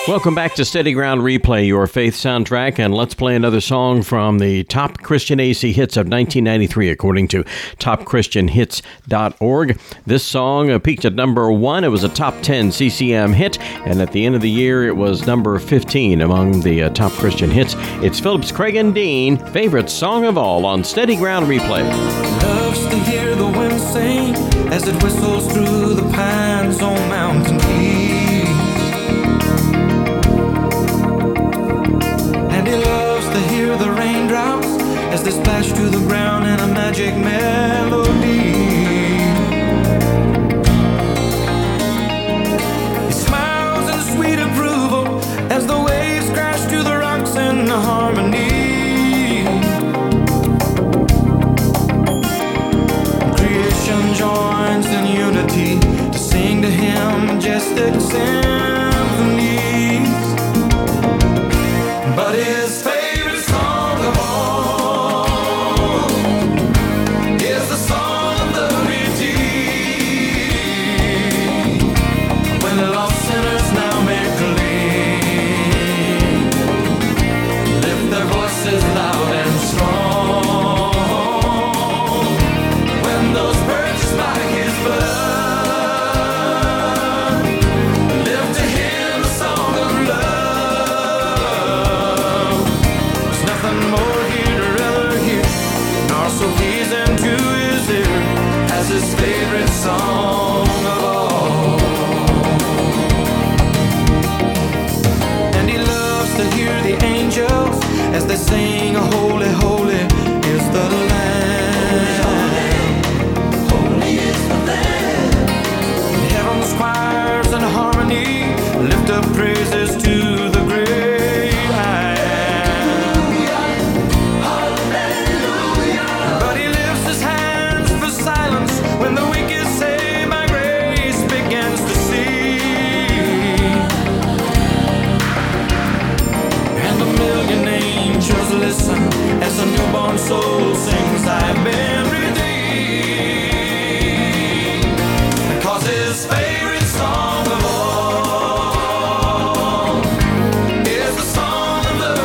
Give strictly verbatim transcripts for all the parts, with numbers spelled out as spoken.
Welcome back to Steady Ground Replay, your faith soundtrack, and let's play another song from the Top Christian A C Hits of nineteen ninety-three, according to top christian hits dot org. This song uh, peaked at number one. It was a top ten C C M hit, and at the end of the year, it was number fifteen among the uh, top Christian hits. It's Phillips Craig and Dean, favorite song of all on Steady Ground Replay. Loves to hear the wind sing as it whistles through the pines on mountain peaks. And he loves to hear the raindrops as they splash to the ground in a magic melody. He smiles in sweet approval as the waves crash to the rocks in harmony. Creation joins in unity to sing to him majestic symphonies. But his favorite song of all is the song of the redeemed. When the lost sinners now make clean, lift their voices loud and strong. When those purchased by his blood lift to him a song of love. More here to rather hear, nor so pleasing to his ear as his favorite song of all. And he loves to hear the angels as they sing, holy, holy is the Lamb. Holy is the Lamb. Heaven's choirs in harmony lift up praises to the great I am. When the wicked say my grace begins to see, and a million angels listen as a newborn soul sings, I've been redeemed. Because his favorite song of all is the song of the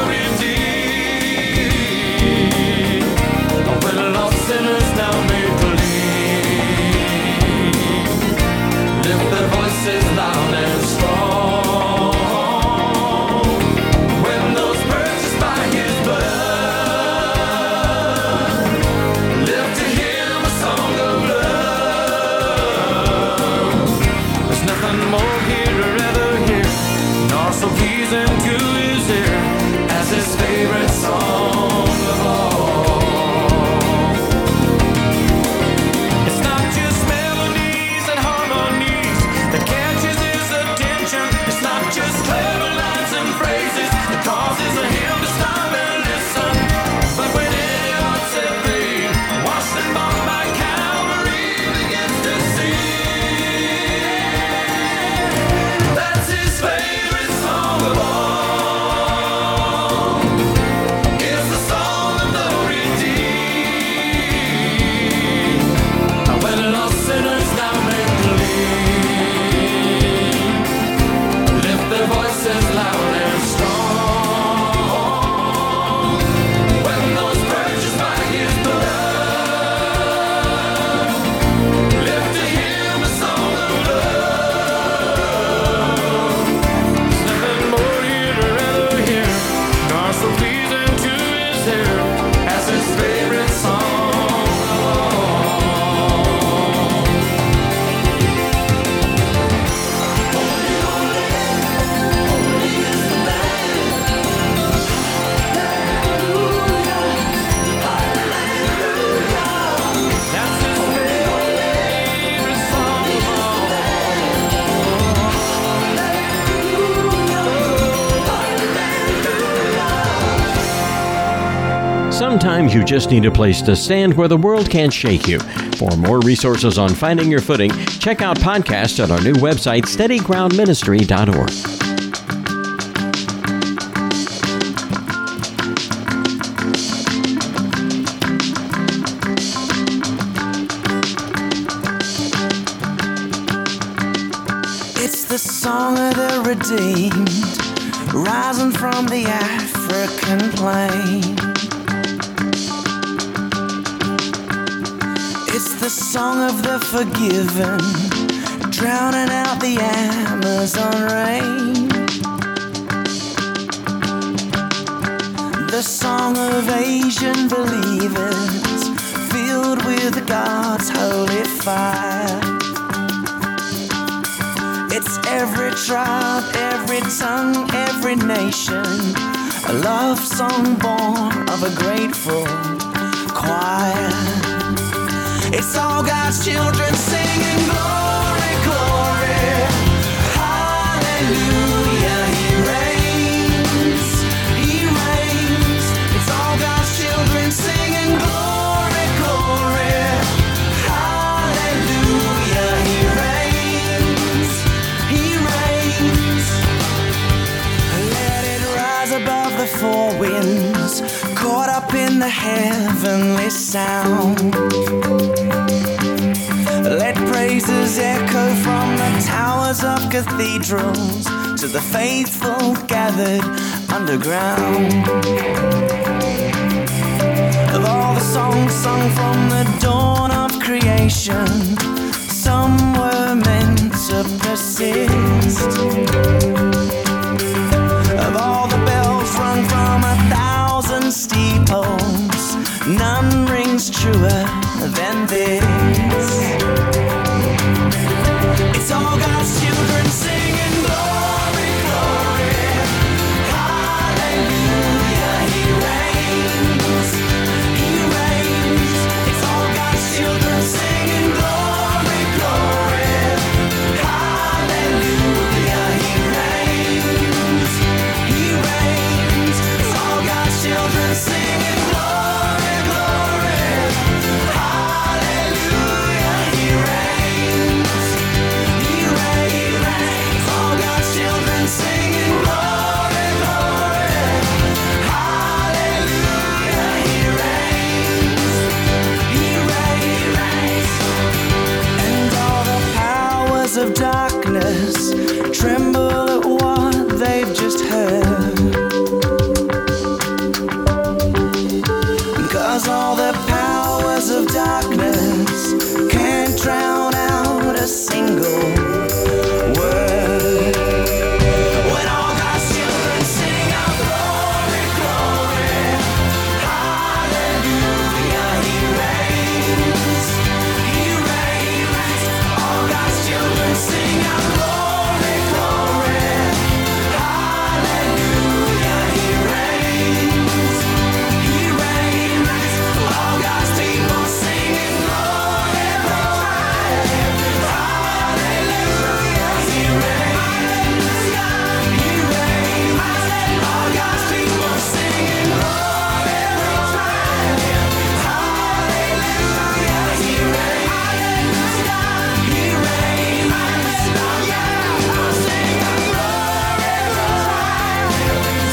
redeemed. When lost sinners now made clean, lift their voices loud and strong. When those purchased by his blood lift to him a song of love. There's nothing more here to rather hear, nor so pleasing to his ear as his favorite song of all. It's not just melodies and harmonies that catches his attention. It's not just clever lines and phrases that causes him to stop and listen. But when any heart set free, washed and bought by Calvary, begins to sing, that's his favorite song of all. It's the song of the redeemed. When lost sinners now make clean, lift their voices loud and strong. When those purchased by his blood lift to him a song of love. There's nothing more here to rather hear, nor so pleasing to his ear as his favorite song of all. That's his favorite song of all. Sometimes you just need a place to stand where the world can't shake you. For more resources on finding your footing, check out podcasts at our new website, steady ground ministry dot org. It's the song of the redeemed. rising from the African plain. It's the song of the forgiven, drowning out the Amazon rain. The song of Asian believers, filled with God's holy fire. It's every tribe, every tongue, every nation, a love song born of a grateful choir. It's all God's children singing glory, glory, hallelujah, He reigns, He reigns. It's all God's children singing glory, glory, hallelujah, He reigns, He reigns. Let it rise above the four winds, caught up in the heavenly sound. Let praises echo from the towers of cathedrals to the faithful gathered underground. Of all the songs sung from the dawn of creation, some were meant to persist. Of all the bells rung from a thousand steeples, none rings truer than this. It's all God's children singing glory, glory, hallelujah, He reigns, He reigns. It's all God's children singing glory, glory, hallelujah, He reigns, He reigns. It's all God's children singing glory, glory, hallelujah, He reigns, He reigns. It's all God's children singing glory, glory, hallelujah, He reigns, He reigns. And all the powers of darkness tremble at what they've just heard. 'Cause all the powers of darkness can't drown out a single word. When all God's children sing out glory, glory, hallelujah, He reigns, He reigns. All God's children sing out glory, glory, hallelujah, He reigns, He reigns. All God's people singing glory, glory, hallelujah, He reigns, He reigns. All God's people singing glory, glory, hallelujah, He reigns, He reigns. All God's singing glory, glory,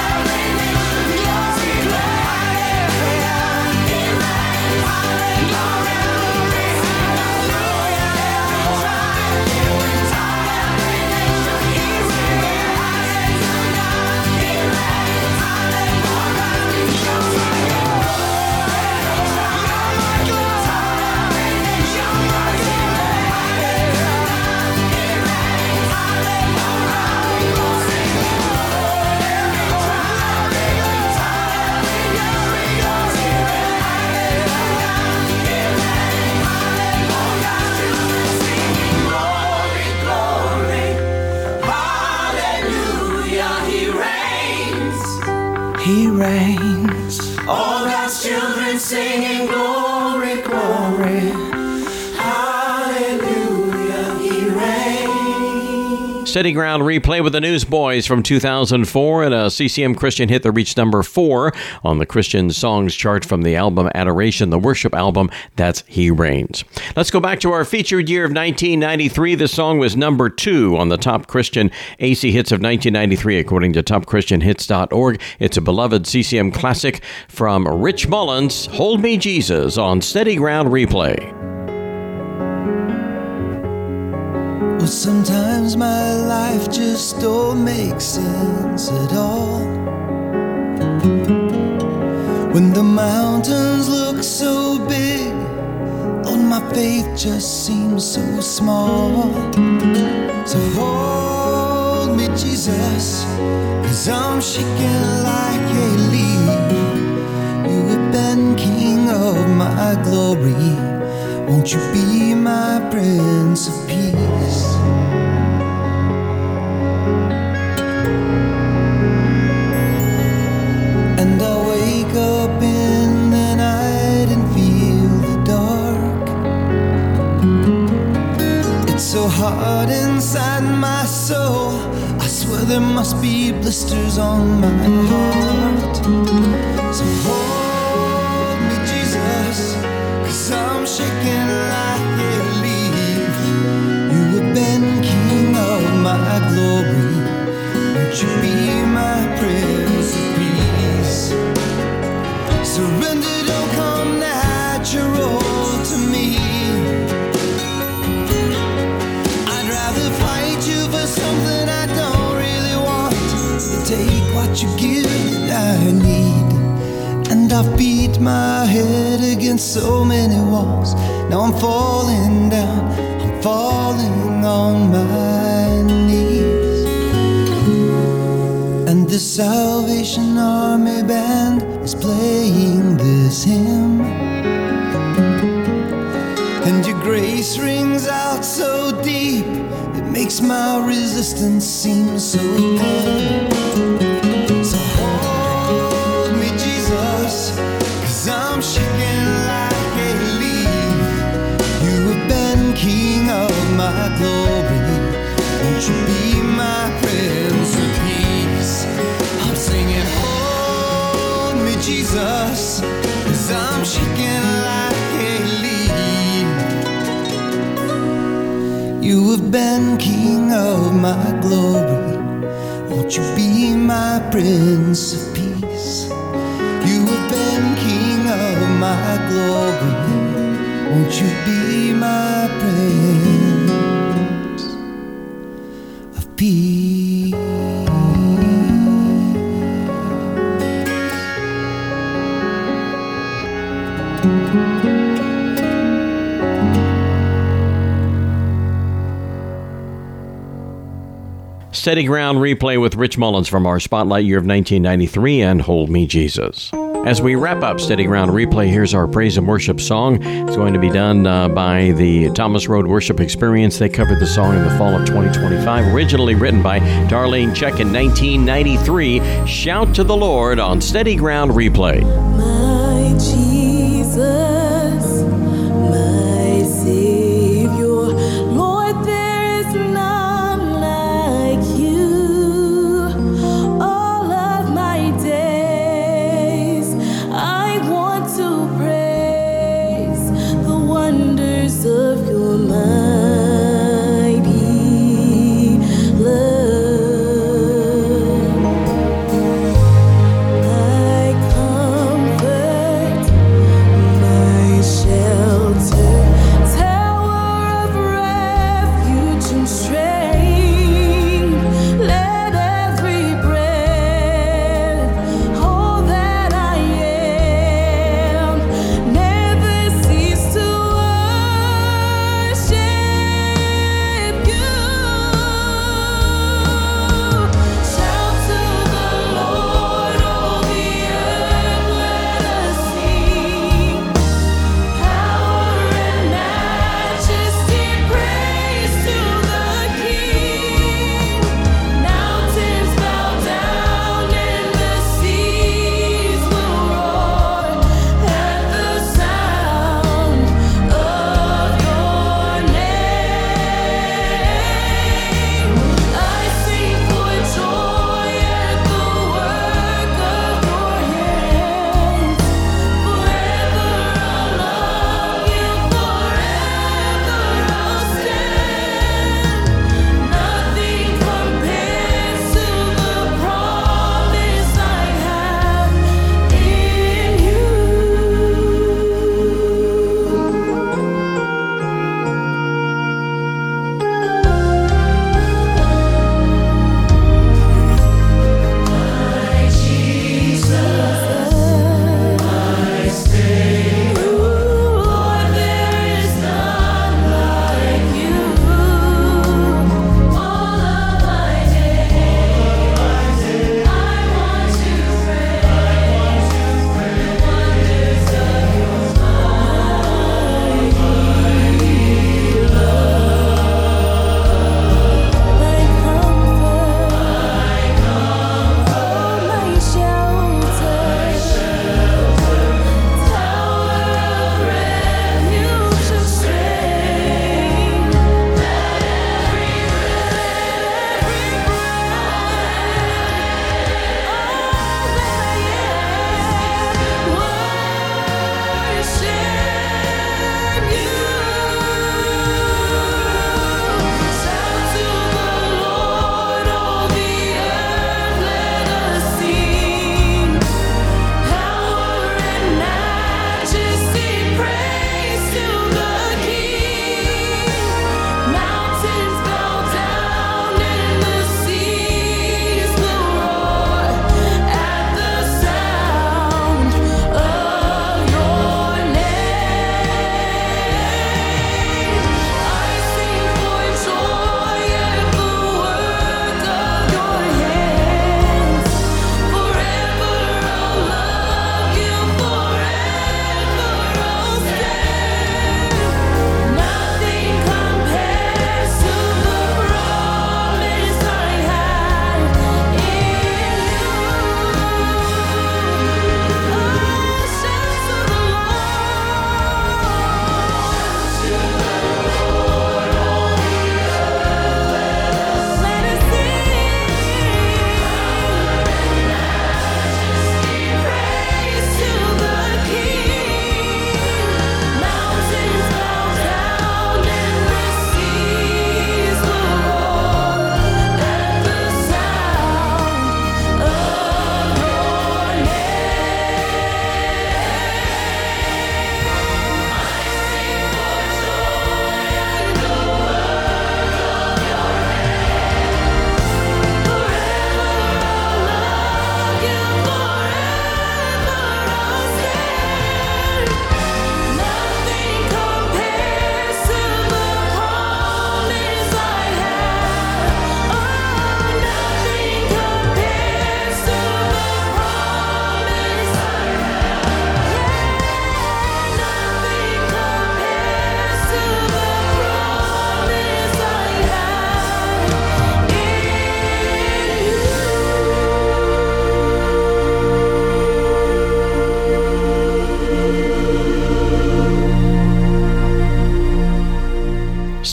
He reigns. All God's children singing glory, glory, hallelujah, He reigns. Steady Ground replay with the Newsboys from two thousand four and a C C M Christian hit that reached number four on the Christian Songs chart from the album Adoration, the worship album. That's He Reigns. Let's go back to our featured year of nineteen ninety-three. This song was number two on the Top Christian A C Hits of nineteen ninety-three, according to top christian hits dot org. It's a beloved C C M classic from Rich Mullins, Hold Me Jesus, on Steady Ground replay. Sometimes my life just don't make sense at all. When the mountains look so big, Lord, my faith just seems so small. So hold me, Jesus, 'cause I'm shaking like a leaf. You have been King of my glory. Won't you be my Prince of Peace? And I wake up in the night and feel the dark. It's so hard inside my soul. I swear there must be blisters on my heart. So hold me, Jesus, 'cause I'm shaking like a leaf. You have been King of my glory. Won't you be my Prince of Peace? Surrender don't come natural to me. I'd rather fight you for something I don't really want than take what you give that I need. And I've beat my head against so many walls. Now I'm falling down, I'm falling on my knees. And the Salvation Army band is playing this hymn, and your grace rings out so deep, it makes my resistance seem so thin. So hold me, Jesus, 'cause I'm shaking like a leaf. You have been King of my glory. Won't you be my Prince of Peace? I'm singing, hold me, Jesus, 'cause I'm shaking like a leaf. You have been King of my glory. Won't you be my Prince of Peace? You have been King of my glory. Won't you be my Prince of Peace? Steady Ground replay with Rich Mullins from our Spotlight year of nineteen ninety-three and Hold Me, Jesus. As we wrap up Steady Ground replay, here's our praise and worship song. It's going to be done uh, by the Thomas Road Worship Experience. They covered the song in the fall of twenty twenty-five, originally written by Darlene Check in nineteen ninety-three. Shout to the Lord on Steady Ground replay. My Jesus, my Savior, Lord, there is none like you. All of my days, I want to praise the wonders of your mighty love. My comfort,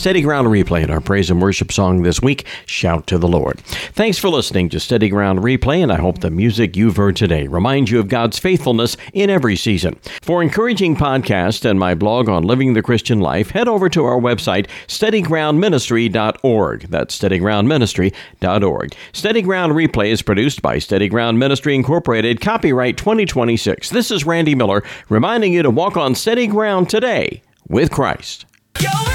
Steady Ground Replay and our praise and worship song this week, Shout to the Lord. Thanks for listening to Steady Ground Replay, and I hope the music you've heard today reminds you of God's faithfulness in every season. For encouraging podcasts and my blog on living the Christian life, head over to our website, steady ground ministry dot org. That's steady ground ministry dot org. Steady Ground Replay is produced by Steady Ground Ministry Incorporated, copyright twenty twenty-six. This is Randy Miller, reminding you to walk on steady ground today with Christ. Yo,